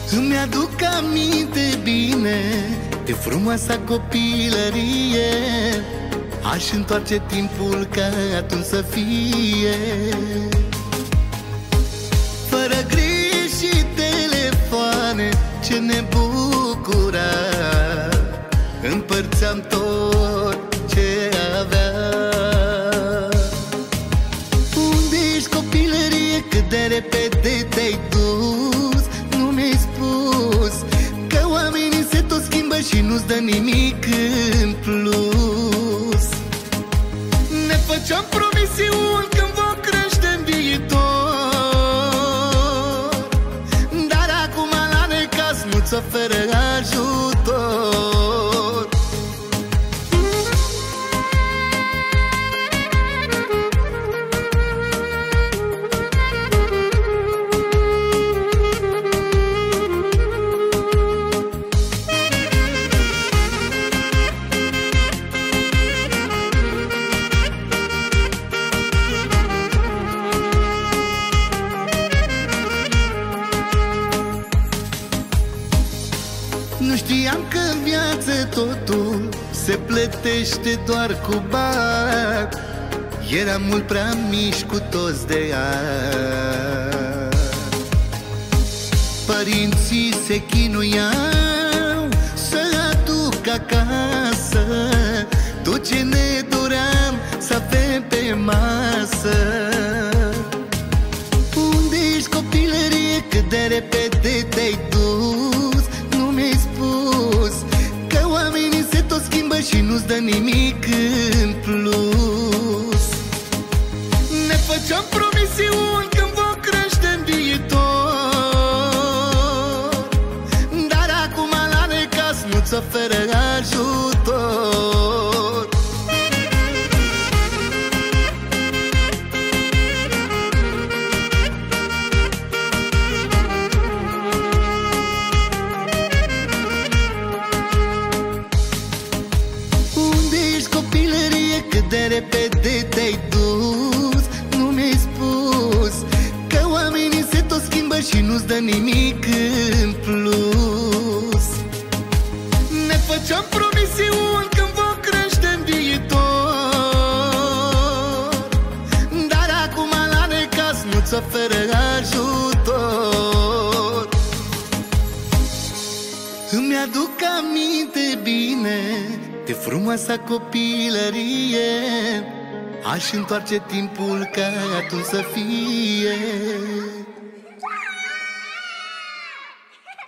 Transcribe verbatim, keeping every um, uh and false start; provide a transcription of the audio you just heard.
Îmi aduc aminte bine de frumoasa copilărie. Aș întoarce timpul ca atunci să fie, fără griji și telefoane, ce ne bucura. Împărțeam tot ce aveam. Unde ești, copilărie? Cât de repede te-ai dus? Nu mi-ai spus că oamenii se tot schimbă și nu-ți dă nimic în plus. Ne făceam promisiuni când vom crește în viitor, dar acum la necaz nu-ți oferă ajutor. Nu știam că în viață totul se plătește doar cu bani. Eram mult prea mici cu toți de ani. Părinții se chinuiau să aduc acasă tot ce ne doream să avem pe masă. Unde ești, copilărie? Cât de repede te-ai dus? Nu mi-ai spus că oamenii se tot schimbă și nu-ți dă nimic în plus. Ne făceam promisiuni când vom crește în viitor, dar acum la necaz nu-ți oferă ajutor. Cât de repede te-ai dus? Nu mi-ai spus că oamenii se tot schimbă și nu-ți dă nimic în plus. Ne făceam promisiuni când vom crește în viitor, dar acum la necaz nu-ți oferă ajutor. Îmi aduc aminte bine de frumoasa copilărie. Aș întoarce timpul ca atunci să fie.